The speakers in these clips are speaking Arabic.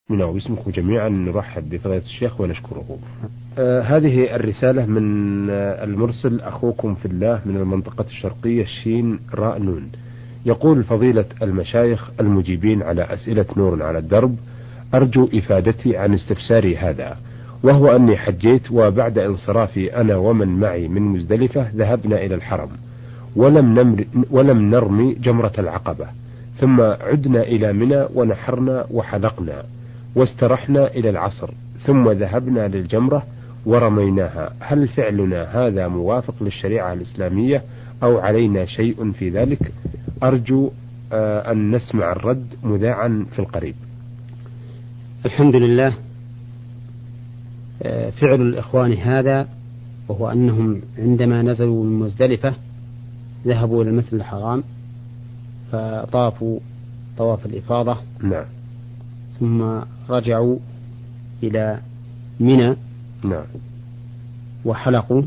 نعم، باسمكم جميعا نرحب بفضيلة الشيخ ونشكره. هذه الرسالة من المرسل أخوكم في الله من المنطقة الشرقية الشين راء نون. يقول: فضيلة المشايخ المجيبين على أسئلة نور على الدرب، أرجو إفادتي عن استفساري هذا، وهو أني حجيت، وبعد انصرافي أنا ومن معي من مزدلفة ذهبنا إلى الحرم ولم نرمي جمرة العقبة، ثم عدنا إلى منى ونحرنا وحلقنا واسترحنا إلى العصر، ثم ذهبنا للجمرة ورميناها. هل فعلنا هذا موافق للشريعة الإسلامية أو علينا شيء في ذلك؟ أرجو أن نسمع الرد مذاعا في القريب. الحمد لله. فعل الإخوان هذا، وهو أنهم عندما نزلوا من مزدلفة ذهبوا إلى المسجد الحرام فطافوا طواف الإفاضة. نعم. ثم رجعوا إلى منى. نعم. وحلقوا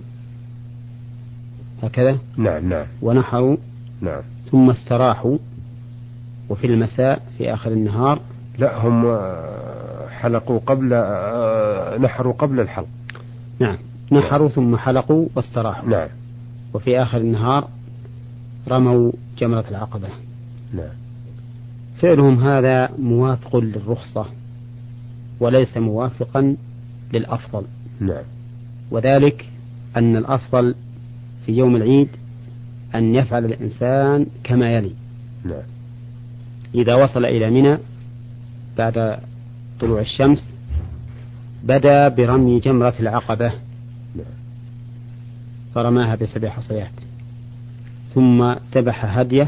هكذا. نعم. ونحروا. نعم. ثم استراحوا، وفي المساء في آخر النهار لا، هم حلقوا قبل نحروا قبل الحلق. نعم، نحروا ثم حلقوا واستراحوا. نعم. وفي آخر النهار رموا جمرة العقبة. نعم. فعلهم هذا موافق للرخصة وليس موافقا للأفضل. نعم. وذلك أن الأفضل في يوم العيد أن يفعل الإنسان كما يلي. نعم. إذا وصل إلى منى بعد طلوع الشمس بدأ برمي جمرة العقبة. نعم. فرماها ب7 حصيات، ثم ذبح هديه،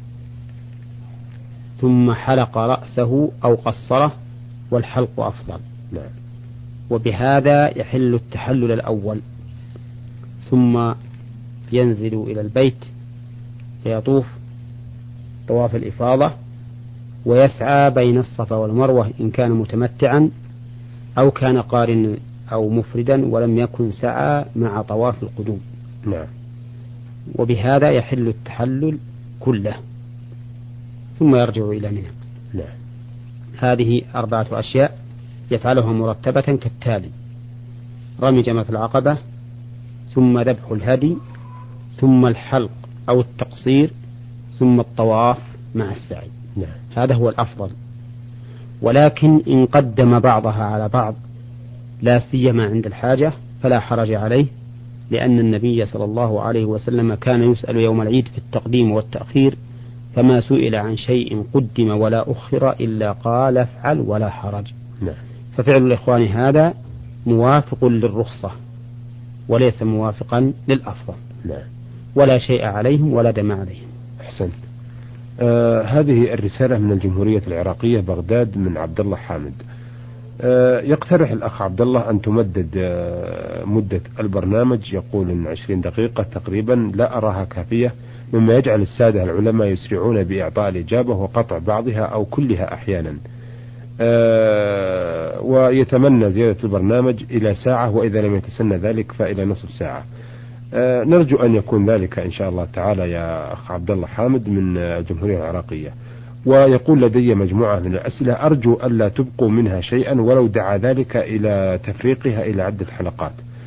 ثم حلق رأسه أو قصره، والحلق أفضل. نعم. وبهذا يحل التحلل الأول، ثم ينزل إلى البيت فيطوف طواف الإفاضة ويسعى بين الصفا والمروة إن كان متمتعا أو كان قارن أو مفردا ولم يكن سعى مع طواف القدوم. نعم. وبهذا يحل التحلل كله، ثم يرجع إلى منى. نعم. هذه 4 أشياء يفعلها مرتبة كالتالي: رمي جمرة العقبة، ثم ذبح الهدي، ثم الحلق أو التقصير، ثم الطواف مع السعي. نعم. هذا هو الأفضل. ولكن إن قدم بعضها على بعض لا سيما عند الحاجة فلا حرج عليه، لأن النبي صلى الله عليه وسلم كان يسأل يوم العيد في التقديم والتأخير، فما سئل عن شيء قدم ولا أخر إلا قال افعل ولا حرج. نعم. ففعل الإخوان هذا موافق للرخصة وليس موافقا للأفضل. نعم. ولا شيء عليهم ولا دم عليهم. أحسنت. هذه الرسالة من الجمهورية العراقية بغداد من عبد الله حامد. يقترح الأخ عبد الله أن تمدد مدة البرنامج، يقول إن 20 دقيقة تقريبا لا أراها كافية، مما يجعل السادة العلماء يسرعون بإعطاء الإجابة وقطع بعضها أو كلها أحيانا، ويتمنى زيادة البرنامج إلى ساعة، وإذا لم يتسنى ذلك فإلى نصف ساعة. نرجو أن يكون ذلك إن شاء الله تعالى يا أخ عبد الله حامد من الجمهورية العراقية. ويقول: لدي مجموعة من الأسئلة أرجو ألا تبقوا منها شيئا ولو دعا ذلك إلى تفريقها إلى عدة حلقات.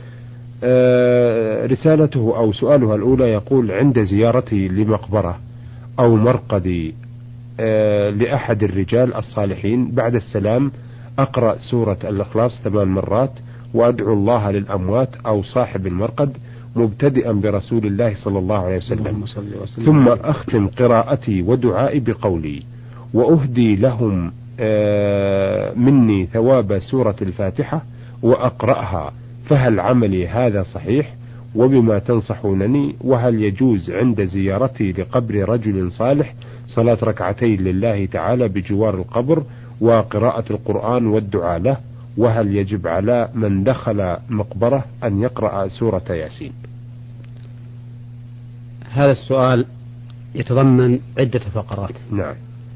رسالته أو سؤالها الأولى يقول: عند زيارتي لمقبرة أو مرقد لأحد الرجال الصالحين بعد السلام أقرأ سورة الإخلاص 8 مرات وأدعو الله للأموات أو صاحب المرقد مبتدئا برسول الله صلى الله عليه وسلم، ثم أختم قراءتي ودعائي بقولي: وأهدي لهم مني ثواب سورة الفاتحة وأقرأها، فهل عملي هذا صحيح؟ وبما تنصحونني؟ وهل يجوز عند زيارتي لقبر رجل صالح صلاة ركعتين لله تعالى بجوار القبر وقراءة القرآن والدعاء له؟ وهل يجب على من دخل مقبرة أن يقرأ سورة ياسين؟ هذا السؤال يتضمن عدة فقرات. نعم.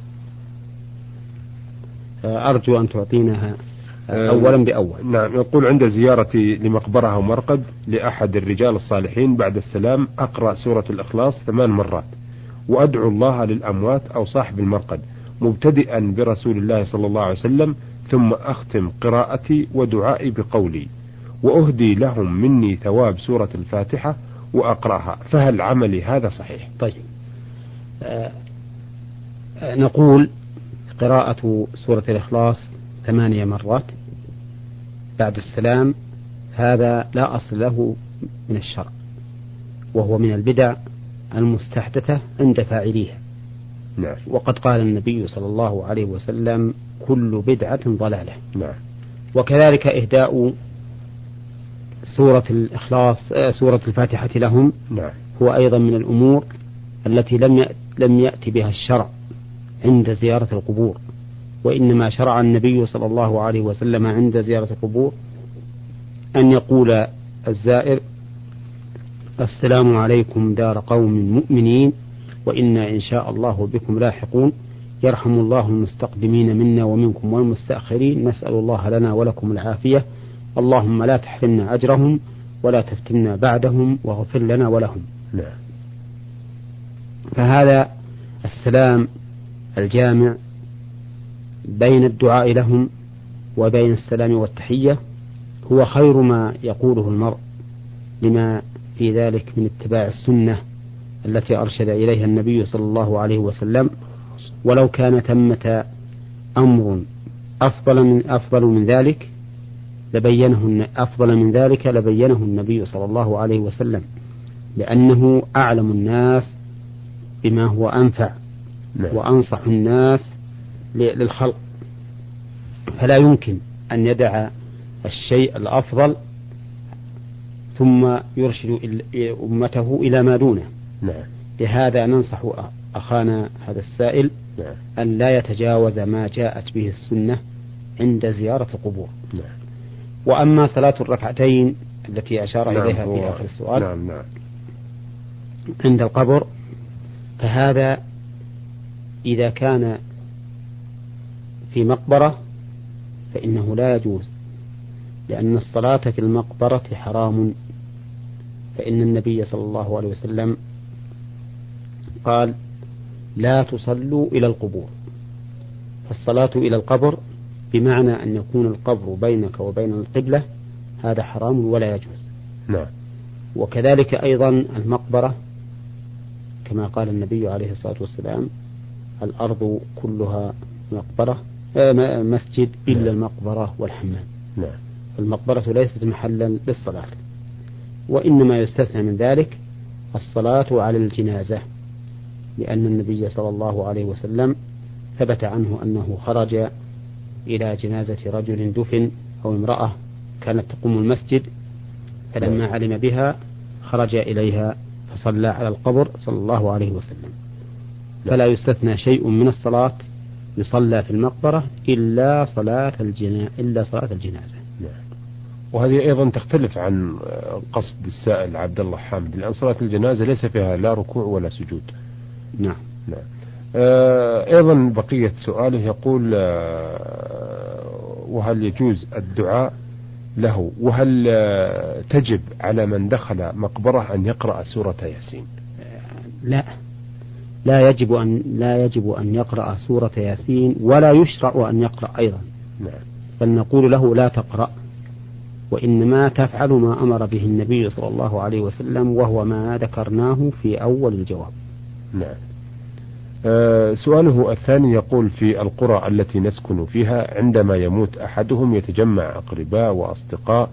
أرجو أن تعطيناها أولا بأول. نعم. يقول: عند زيارتي لمقبرة أو مرقد لأحد الرجال الصالحين بعد السلام أقرأ سورة الإخلاص 8 مرات وأدعو الله للأموات أو صاحب المرقد مبتدئا برسول الله صلى الله عليه وسلم، ثم أختم قراءتي ودعائي بقولي وأهدي لهم مني ثواب سورة الفاتحة وأقرأها، فهل عملي هذا صحيح؟ طيب، نقول قراءة سورة الإخلاص 8 مرات بعد السلام هذا لا أصل له من الشرع، وهو من البدع المستحدثة عند فاعليها. نعم. وقد قال النبي صلى الله عليه وسلم كل بدعة ضلالة. نعم. وكذلك إهداء سورة الإخلاص سورة الفاتحة لهم نعم. هو أيضا من الأمور التي لم يأتي بها الشرع عند زيارة القبور، وإنما شرع النبي صلى الله عليه وسلم عند زيارة القبور أن يقول الزائر السلام عليكم دار قوم مؤمنين وإنا إن شاء الله بكم لاحقون، يرحم الله المستقدمين منا ومنكم والمستأخرين، نسأل الله لنا ولكم العافية، اللهم لا تحرمنا أجرهم ولا تفتنا بعدهم واغفر لنا ولهم. نعم. فهذا السلام الجامع بين الدعاء لهم وبين السلام والتحية هو خير ما يقوله المرء، لما في ذلك من اتباع السنة التي أرشد إليها النبي صلى الله عليه وسلم. ولو كان ثمة أمر أفضل من ذلك لبينه النبي صلى الله عليه وسلم، لأنه أعلم الناس بما هو أنفع وأنصح الناس للخلق، فلا يمكن أن يدع الشيء الأفضل ثم يرشد أمته إلى ما دونه. نعم. لهذا ننصح أخانا هذا السائل أن لا يتجاوز ما جاءت به السنة عند زيارة القبور. نعم. وأما صلاة الركعتين التي أشار إليها في آخر السؤال عند القبر، فهذا إذا كان في مقبرة فإنه لا يجوز، لأن الصلاة في المقبرة حرام، فإن النبي صلى الله عليه وسلم قال لا تصلوا إلى القبور، فالصلاة إلى القبر بمعنى أن يكون القبر بينك وبين القبلة، هذا حرام ولا يجوز. نعم. وكذلك أيضا المقبرة كما قال النبي عليه الصلاة والسلام الأرض كلها مقبرة مسجد إلا المقبرة والحمام. نعم. المقبرة ليست محلا للصلاة، وإنما يستثنى من ذلك الصلاة على الجنازة، لأن النبي صلى الله عليه وسلم ثبت عنه أنه خرج إلى جنازة رجل دفن أو امرأة كانت تقوم المسجد، فلما علم بها خرج إليها فصلى على القبر صلى الله عليه وسلم. فلا يستثنى شيء من الصلاة يصلى في المقبرة إلا صلاة الجنازة. وهذه أيضا تختلف عن قصد السائل عبد الله حامد، لأن صلاة الجنازة ليس فيها لا ركوع ولا سجود. نعم. نعم. أيضا بقية سؤاله يقول وهل يجوز الدعاء له، وهل تجب على من دخل مقبرة أن يقرأ سورة ياسين؟ لا يجب أن يقرأ سورة ياسين، ولا يشرع أن يقرأ أيضا. نعم. بل نقول له لا تقرأ، وإنما تفعل ما أمر به النبي صلى الله عليه وسلم، وهو ما ذكرناه في أول الجواب. نعم. سؤاله الثاني يقول في القرى التي نسكن فيها عندما يموت أحدهم يتجمع أقرباء وأصدقاء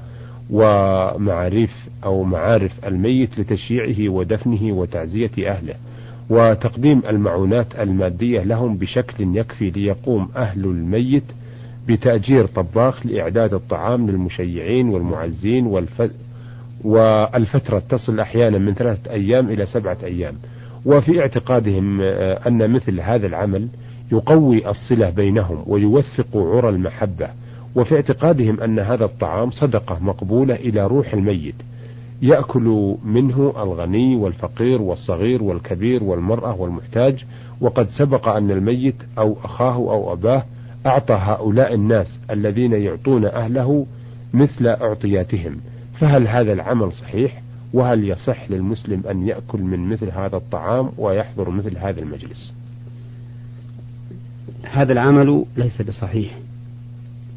ومعارف الميت لتشييعه ودفنه وتعزية أهله وتقديم المعونات المادية لهم بشكل يكفي، ليقوم أهل الميت بتأجير طباخ لإعداد الطعام للمشيعين والمعزين، والفترة تصل أحيانا من 3 أيام إلى 7 أيام. وفي اعتقادهم أن مثل هذا العمل يقوي الصلة بينهم ويوثق عرى المحبة، وفي اعتقادهم أن هذا الطعام صدقة مقبولة إلى روح الميت، يأكل منه الغني والفقير والصغير والكبير والمرأة والمحتاج. وقد سبق أن الميت أو أخاه أو أباه أعطى هؤلاء الناس الذين يعطون أهله مثل أعطياتهم، فهل هذا العمل صحيح؟ وهل يصح للمسلم أن يأكل من مثل هذا الطعام ويحضر مثل هذا المجلس؟ هذا العمل ليس بصحيح،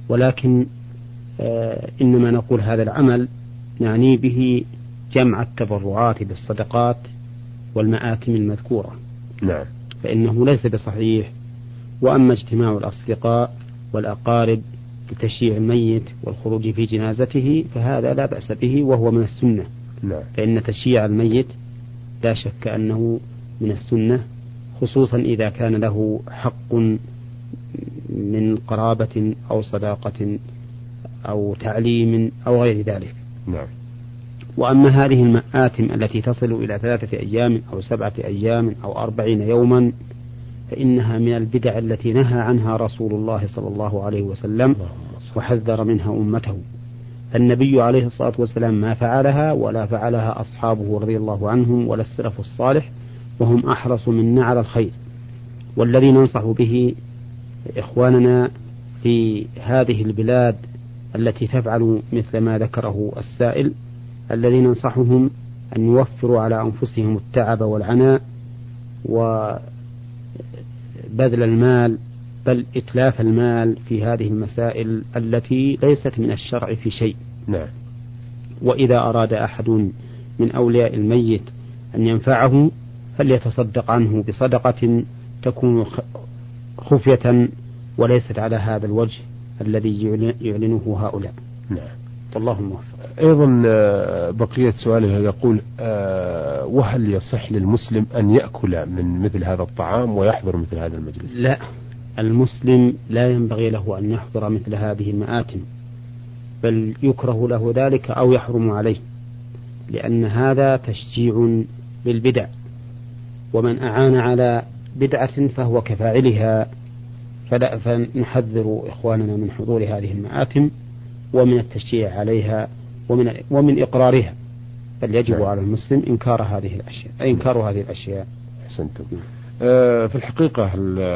ولكن إنما نقول هذا العمل نعني به جمع التبرعات للصدقات والمآتم المذكورة. نعم. فإنه ليس بصحيح. وأما اجتماع الأصدقاء والأقارب لتشييع الميت والخروج في جنازته فهذا لا بأس به وهو من السنة. نعم. فإن تشييع الميت لا شك أنه من السنة، خصوصا إذا كان له حق من قرابة أو صداقة أو تعليم أو غير ذلك. نعم. وأما هذه المآتم التي تصل إلى 3 أيام أو 7 أيام أو 40 يوما فإنها من البدع التي نهى عنها رسول الله صلى الله عليه وسلم وحذر منها أمته. النبي عليه الصلاة والسلام ما فعلها ولا فعلها أصحابه رضي الله عنهم ولا السلف الصالح، وهم أحرص منا على الخير. والذي ننصح به إخواننا في هذه البلاد التي تفعل مثل ما ذكره السائل، الذي ننصحهم أن يوفروا على أنفسهم التعب والعناء وبذل المال، بل إتلاف المال في هذه المسائل التي ليست من الشرع في شيء. نعم. وإذا أراد أحد من أولياء الميت أن ينفعه فليتصدق عنه بصدقة تكون خفية وليست على هذا الوجه الذي يعلنه هؤلاء. نعم. والله موفق. أيضا بقية سؤاله يقول وهل يصح للمسلم أن يأكل من مثل هذا الطعام ويحضر مثل هذا المجلس؟ لا، المسلم لا ينبغي له أن يحضر مثل هذه المآتم، بل يكره له ذلك أو يحرم عليه، لأن هذا تشجيع للبدع، ومن أعان على بدعة فهو كفاعلها. فنحذر إخواننا من حضور هذه المآتم ومن التشجيع عليها ومن إقرارها، بل يجب على المسلم إنكار هذه الأشياء. أحسنتم. في الحقيقة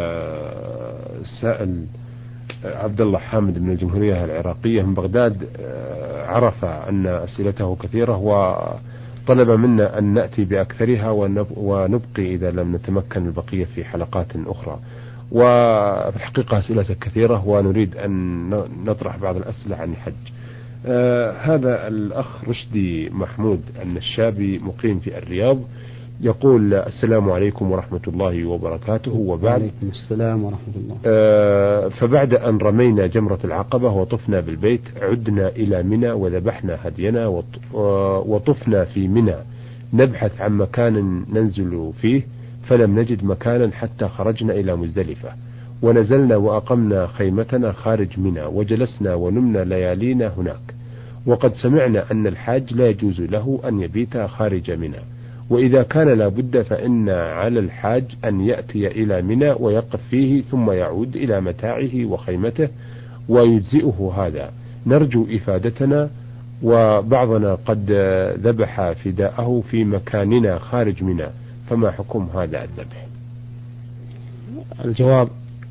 السائل عبد الله حامد من الجمهورية العراقية من بغداد عرف أن أسئلته كثيرة وطلب منا أن نأتي بأكثرها ونبقي إذا لم نتمكن البقية في حلقات أخرى. وفي الحقيقة أسئلة كثيرة ونريد أن نطرح بعض الأسئلة عن الحج. هذا الأخ رشدي محمود النشابي مقيم في الرياض يقول السلام عليكم ورحمة الله وبركاته. وبعد السلام ورحمة الله. فبعد أن رمينا جمرة العقبة وطفنا بالبيت عدنا إلى منى وذبحنا هدينا وطفنا في منى نبحث عن مكان ننزل فيه فلم نجد مكانا حتى خرجنا إلى مزدلفة ونزلنا وأقمنا خيمتنا خارج منى وجلسنا ونمنا ليالينا هناك. وقد سمعنا أن الحاج لا يجوز له أن يبيت خارج منى، وإذا كان لابد فإن على الحاج أن يأتي إلى منى ويقف فيه ثم يعود إلى متاعه وخيمته ويجزئه هذا. نرجو إفادتنا، وبعضنا قد ذبح فداءه في مكاننا خارج منى، فما حكم هذا الذبح؟ الجواب: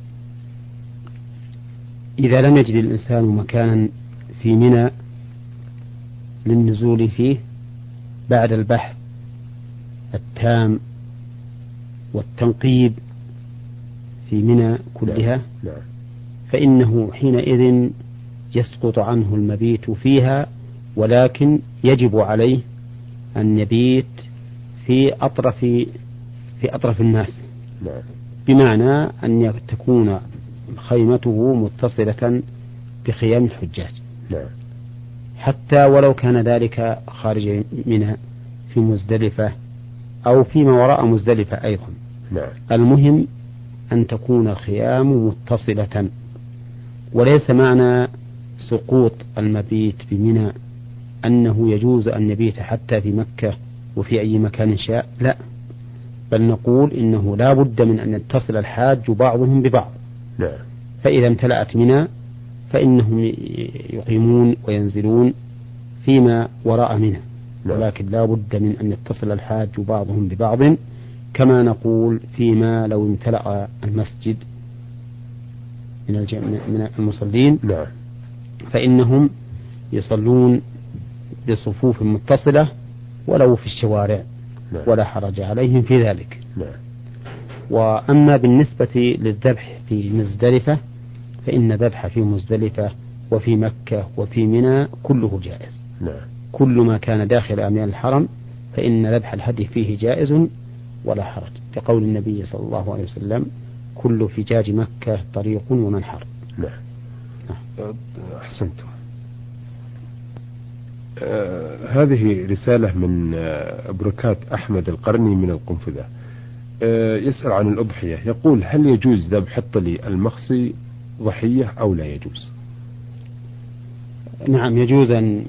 إذا لم يجد الإنسان مكانا في منى للنزول فيه بعد البحث التام والتنقيب في منى كلها فإنه حينئذ يسقط عنه المبيت فيها، ولكن يجب عليه أن يبيت في أطرف الناس، بمعنى أن تكون خيمته متصلة بخيام الحجاج، حتى ولو كان ذلك خارج منى في مزدلفة أو فيما وراء مزدلفة أيضا. المهم أن تكون الخيام متصلة. وليس معنى سقوط المبيت بمنى أنه يجوز أن يبيت حتى في مكة وفي أي مكان شاء، لا، بل نقول إنه لا بد من أن يتصل الحاج بعضهم ببعض. فإذا امتلأت منى فإنهم يقيمون وينزلون فيما وراء منى، ولكن لا بد من أن يتصل الحاج بعضهم ببعض، كما نقول فيما لو امتلأ المسجد من المصلين فإنهم يصلون بصفوف متصلة ولو في الشوارع ولا حرج عليهم في ذلك. وأما بالنسبة للذبح في مزدلفة فإن ذبح في مزدلفة وفي مكة وفي منى كله جائز. نعم. كل ما كان داخل أميال الحرم فإن ذبح الهدي فيه جائز ولا حرج، لقول النبي صلى الله عليه وسلم: كل فجاج مكة طريق ومنحر. نعم. أحسنتم. هذه رسالة من بركات أحمد القرني من القنفذة. يسأل عن الأضحية، يقول: هل يجوز ذبح الطلي المخصي ضحية أو لا يجوز؟ نعم، يجوز أن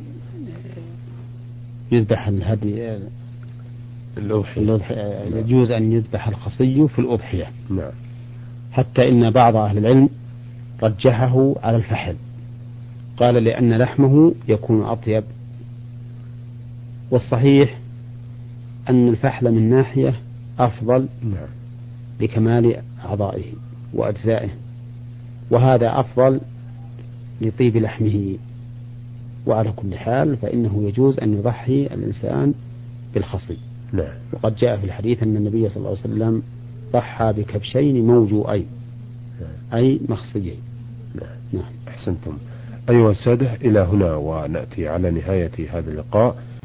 يذبح الهدي الأضحية. يجوز أن يذبح الخصي في الأضحية. نعم. حتى إن بعض أهل العلم رجحه على الفحل، قال لأن لحمه يكون أطيب، والصحيح أن الفحل من ناحية أفضل لكمال أعضائه وأجزائه، وهذا أفضل لطيب لحمه. وعلى كل حال فإنه يجوز أن يضحي الإنسان بالخصي. نعم. وقد جاء في الحديث أن النبي صلى الله عليه وسلم ضحى بكبشين موجوئين، أي مخصيين. نعم. أحسنتم. أيها السادة، إلى هنا ونأتي على نهاية هذا اللقاء.